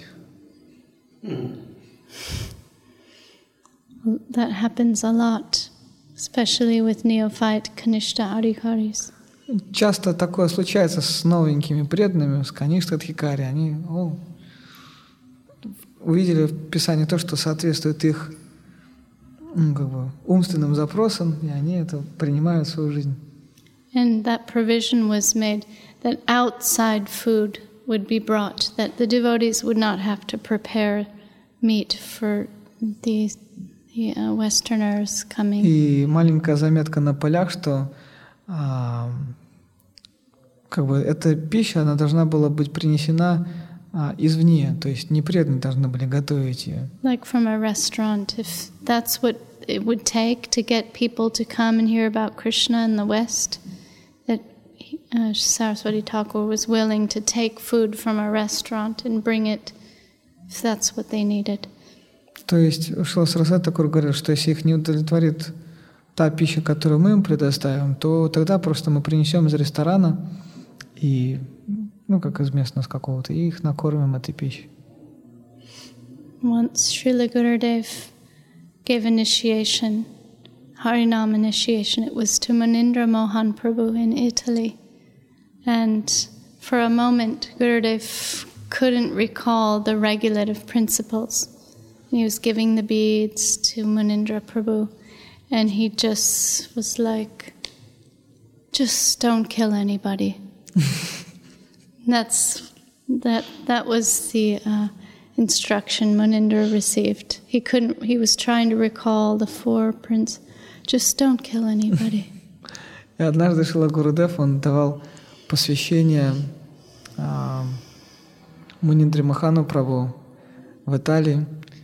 That happens a lot. Especially with neophyte Kanishta Adhikaris. Часто такое случается с новенькими преданными, с Каништа Адхикари. Они о, увидели в Писании то, что соответствует их ну, как бы, умственным запросам, и они это принимают в свою жизнь. And that provision was made that outside food would be brought, that the devotees would not have to prepare meat for the Uh, Westerners coming. И маленькая заметка на полях, что а, как бы эта пища, она должна была быть принесена а, извне, то есть не преданные должны были готовить ее. Like from a restaurant, if that's what it would take to get people to come and hear about Krishna in the West, that uh, Saraswati Thakur was willing to take food from a restaurant and bring it, if that's what they needed. То есть Шрила Сарасвати Такур говорит, что если их не удовлетворит та пища, которую мы им предоставим, то тогда просто мы принесем из ресторана и, ну, как из местного с какого-то, и их накормим этой пищей. Once Srila Gurudev gave initiation, Harinam initiation, it was to Munindra Mohan Prabhu in Italy. And for a moment, Gurudev couldn't recall the regulative principles. He was giving the beads to Munindra Prabhu, and he just was like, just don't kill anybody. That's that that was the uh, instruction Munindra received. He couldn't, he was trying to recall the four principles. Just don't kill anybody. И однажды Шрила Гурудев, он давал посвящение а, Муниндре Махану Прабху в Италии.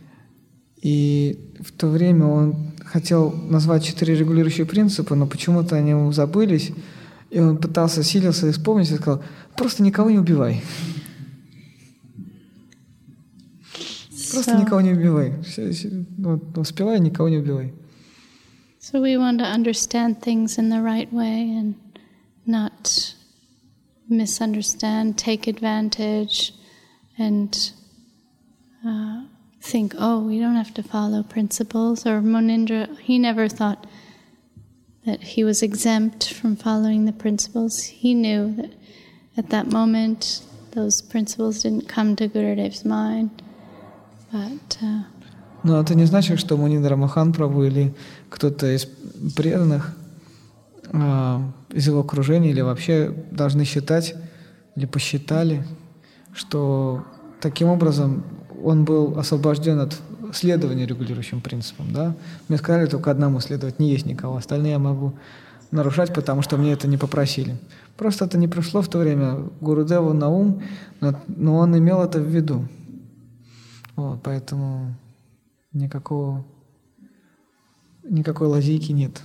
И в то время он хотел назвать четыре регулирующие принципа, но почему-то они ему забылись. И он пытался, силился вспомнить и сказал, просто никого не убивай. Просто So- никого не убивай. Все- все- вот, успевай, никого не убивай. So we want to understand things in the right way and not misunderstand, take advantage, and uh, think, oh, we don't have to follow principles. Or Munindra, he never thought that he was exempt from following the principles. He knew that at that moment, those principles didn't come to Gurudev's mind. But uh, Но это не значит, что Муниндра Махапрабху или кто-то из преданных, а, из его окружения, или вообще должны считать, или посчитали, что таким образом он был освобожден от следования регулирующим принципам. Да? Мне сказали только одному следовать, не есть никого. Остальные я могу нарушать, потому что мне это не попросили. Просто это не пришло в то время Гурудеву на ум, но, но он имел это в виду. Вот, поэтому никакого, никакой лазейки нет.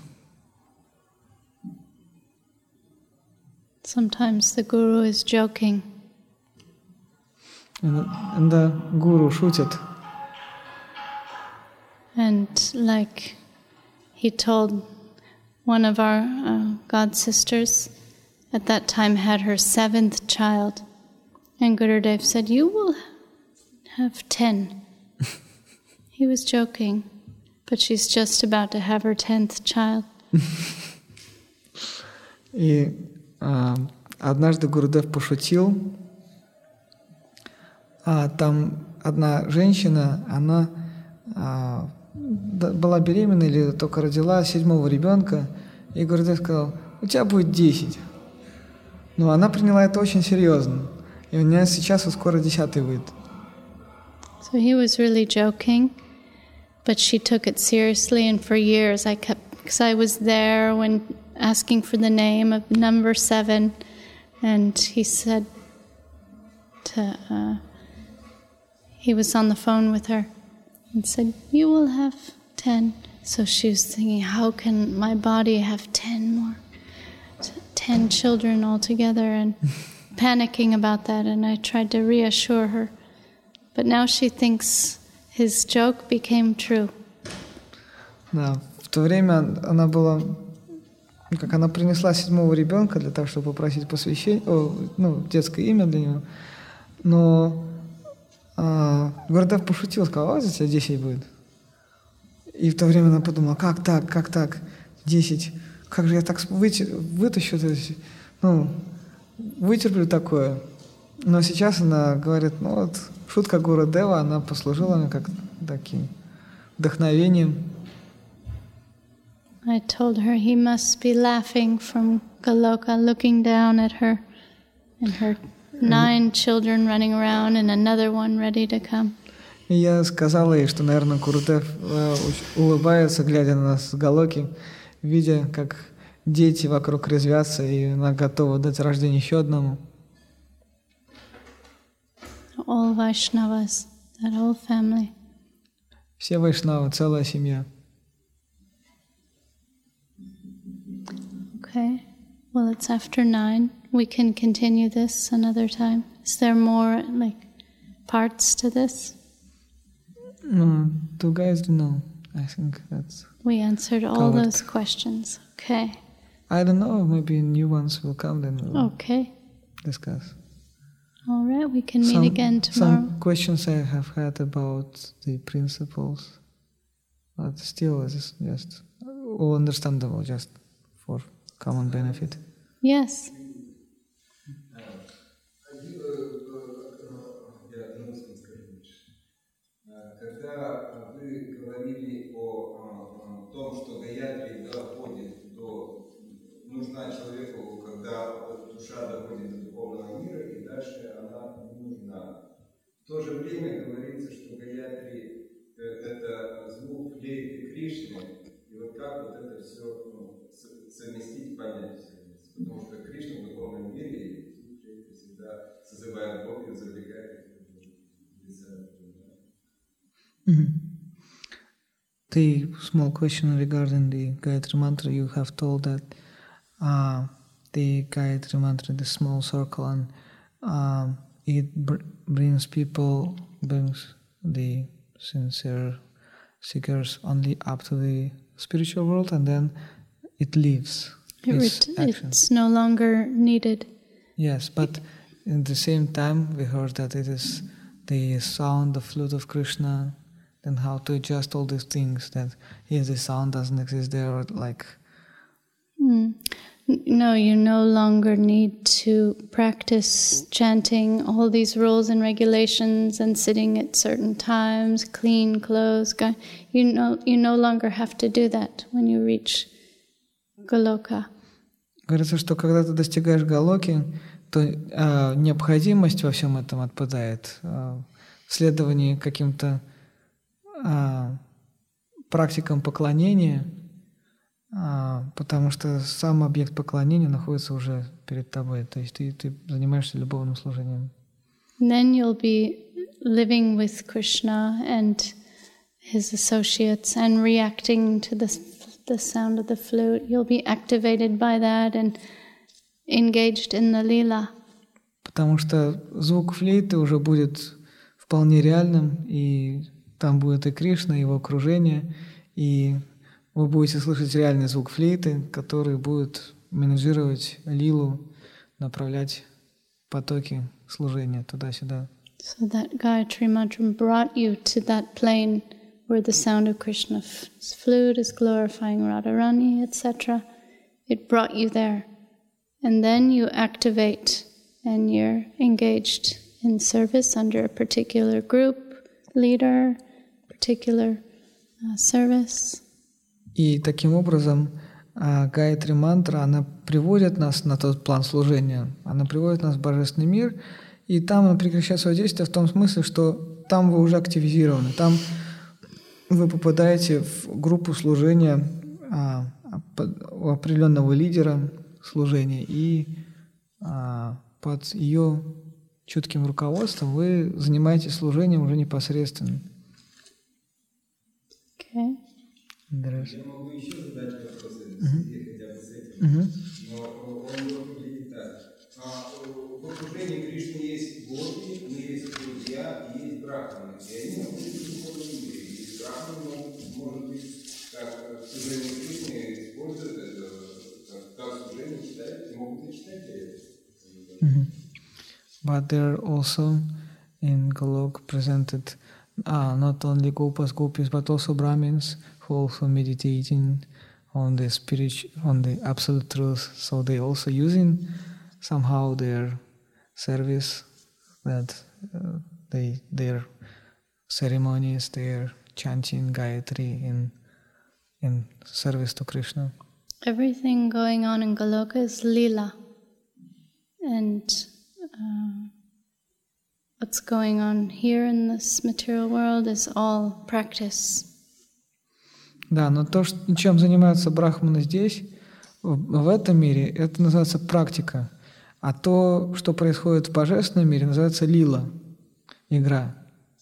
sometimes the Guru is joking. Иногда гуру шутит. And like he told one of our uh, god sisters, at that time had her seventh child. And Gurudev said, you will have ten. He was joking, but she's just about to have her tenth child. И а, однажды Гурудев пошутил, а там одна женщина, она а, была беременна или только родила седьмого ребенка, и Гурудев сказал, у тебя будет десять. Но она приняла это очень серьезно, и у нее сейчас вот скоро десятый будет. So he was really joking, but she took it seriously, and for years I kept, because I was there when asking for the name of number seven, and he said to, uh, he was on the phone with her and said, you will have ten. So she was thinking, how can my body have ten more, ten children altogether, and panicking about that, and I tried to reassure her. But now she thinks his joke became true. Да, в то время она была, как она принесла седьмого ребенка для того, чтобы попросить посвящение, о, ну, детское имя для него, но а, Гурудев пошутил, сказал, а за тебя десять будет. И в то время она подумала, как так, как так, десять, как же я так вытащу, ну, вытерплю такое. Но сейчас она говорит, ну вот, шутка Гурудева, она послужила мне как таким вдохновением. I told her he must be laughing from Goloka, looking down at her, and her nine children running around and another one ready to come. И я сказала ей, что, наверное, Гурудев э, улыбается, глядя на нас с Галоки, видя, как дети вокруг резвятся, и она готова дать рождение еще одному. All Vaishnavas, that whole family. Все вайшнавы, целая семья. Okay, well, it's after nine. We can continue this another time. Is there more, like, parts to this? No, two guys know. I think that's... We answered all covered. those questions. Okay. I don't know, maybe new ones will come, then we'll Okay. discuss. All right, we can meet Some, again tomorrow. some questions I have had about the principles, but still it's just all understandable, just for common benefit. Yes. Когда вы говорили о, о том, что Гаятри доходит до, нужна человеку, когда душа доходит до духовного мира, и дальше она не нужна. В то же время говорится, что Гаятри – это звук флейты Кришны, и вот как вот это все ну, совместить, понять все вместе. Потому что Кришна в духовном мире, и звук флейты всегда созывает Бога и завлекает их в леса. Mm-hmm. The small question regarding the Gayatri Mantra, you have told that uh, the Gayatri Mantra, the small circle, and um, it br- brings people, brings the sincere seekers only up to the spiritual world, and then it leaves. It its ret- action. it's no longer needed. Yes, but in the same time we heard that it is the sound, the flute of Krishna, then how to adjust all these things, that if the sound doesn't exist there, or like... Mm. No, you no longer need to practice chanting all these rules and regulations and sitting at certain times, clean clothes. You no, you no longer have to do that when you reach Goloka. Говорится, что когда ты достигаешь Галоки, то а, необходимость во всем этом отпадает. А, в следовании каким-то а, практикам поклонения, а, потому что сам объект поклонения находится уже перед тобой. То есть ты, ты занимаешься любовным служением. Then you'll be living with Krishna and his associates and reacting to the, the sound of the flute. You'll be activated by that and engaged in the lila. Потому что звук флейты уже будет вполне реальным, и там будет и Кришна, и его окружение, и вы будете слышать реальный звук флейты, который будет менеджировать лилу, направлять потоки служения туда-сюда. So that Gayatri Mantra brought you to that plane where the sound of Krishna's flute is glorifying Radharani, et cetera. It brought you there. And then you activate and you're engaged in service under a particular group, leader, particular uh, service. И таким образом Гайатри мантра, она приводит нас на тот план служения, она приводит нас в Божественный мир, и там она прекращает свое действие в том смысле, что там вы уже активизированы, там вы попадаете в группу служения а, у определенного лидера служения, и а, под ее чутким руководством вы занимаетесь служением уже непосредственно. Okay. Я могу еще задать вопросы, uh-huh. хотя бы с этим, uh-huh. но он выглядит так. А, в окружении Кришны есть боги, но есть друзья и есть брахманы. И они находятся в духовном мире. И брахманы, может быть, как служение Кришны используют это, как служение читают, и могут и читать это. Uh-huh. But there are also in Golok presented uh, not only Gopas, Gopis, but also Brahmins who also meditating on the spirit, on the absolute truth. So they also using somehow their service, that uh, they their ceremonies, their chanting Gayatri in in service to Krishna. Everything going on in Goloka is lila, and uh, what's going on here in this material world is all practice. Да, но то, чем занимаются брахманы здесь, в этом мире, это называется практика. А то, что происходит в божественном мире, называется лила, игра.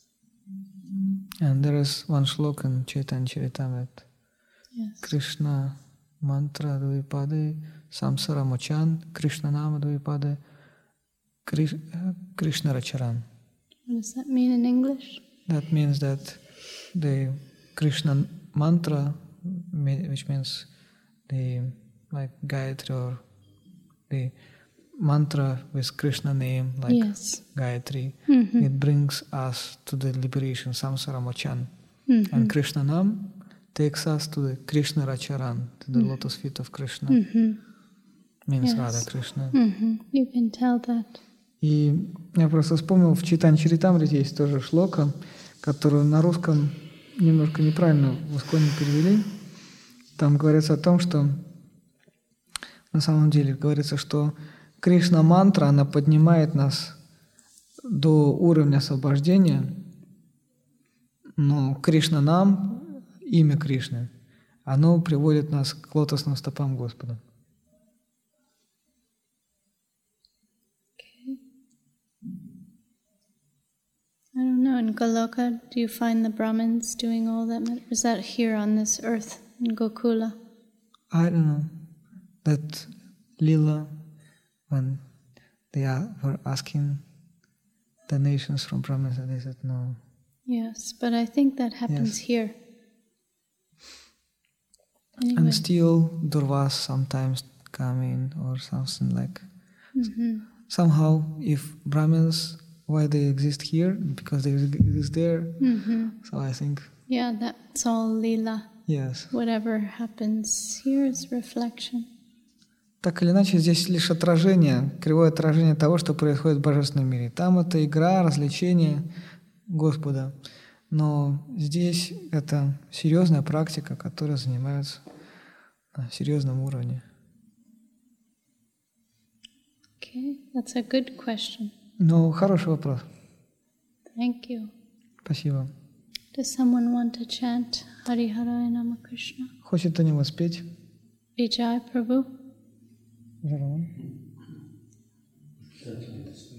And there is one shloka in Chaitanya Charitamrita. Yes. Krishna mantra dvipade, samsara mochan, Krishna nama dvipade, Krishna racharan. What does that mean in English? That means that the Krishna mantra, which means the like Gayatri or the mantra with Krishna name, like yes. Gayatri, mm-hmm. it brings us to the liberation, samsara mochan. Mm-hmm. And Krishna nam takes us to the Krishna racharan, to the mm-hmm. lotus feet of Krishna. Mm-hmm. Means yes. Radha Krishna. Mm-hmm. You can tell that. И я просто вспомнил, в Чайтанья Чаритамрите есть тоже шлока, которую на русском немножко неправильно в Исконе перевели. Там говорится о том, что на самом деле говорится, что Кришна мантра, она поднимает нас до уровня освобождения, но Кришна нам, имя Кришны, оно приводит нас к лотосным стопам Господа. I don't know, in Goloka, do you find the Brahmins doing all that? Or is that here on this earth, in Gokula? I don't know. That Lila, when they are, were asking the nations from Brahmins, they said no. Yes, but I think that happens Yes. here. Anyway. And still Durvas sometimes come in or something like. Mm-hmm. Somehow, if Brahmins, why they exist here? Because they exist there. Mm-hmm. So I think. Yeah, that's all lila. Yes. Whatever happens here is reflection. Так или иначе, здесь лишь отражение, кривое отражение того, что происходит в божественном мире. Там это игра, развлечение Господа. Но здесь это серьезная практика, которая занимается на серьезном уровне. Okay, that's a good question. Ну, хороший вопрос. Thank you. Спасибо. Does someone want to chant Hariharaya Nama Krishna? Хочет кто-нибудь спеть? Vijay Prabhu? Жарован? Certainly,